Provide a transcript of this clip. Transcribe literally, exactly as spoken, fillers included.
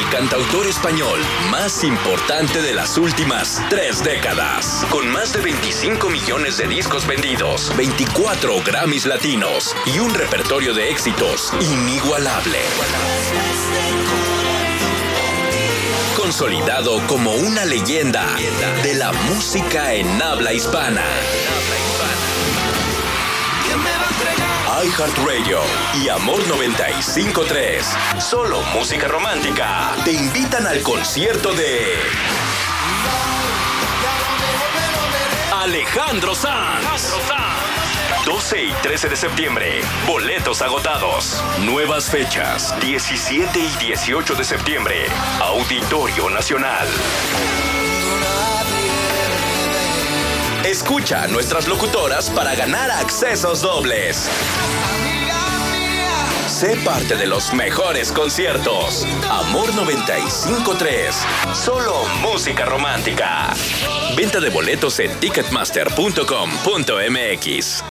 el cantautor español más importante de las últimas tres décadas. Con más de veinticinco millones de discos vendidos, veinticuatro Grammys latinos y un repertorio de éxitos inigualable. Consolidado como una leyenda de la música en habla hispana. iHeartRadio y Amor noventa y cinco punto tres, solo música romántica, te invitan al concierto de Alejandro Sanz. doce y trece de septiembre, boletos agotados. Nuevas fechas, diecisiete y dieciocho de septiembre, Auditorio Nacional. Escucha a nuestras locutoras para ganar accesos dobles. Sé parte de los mejores conciertos. Amor noventa y cinco punto tres. Solo música romántica. Venta de boletos en ticketmaster punto com punto m x.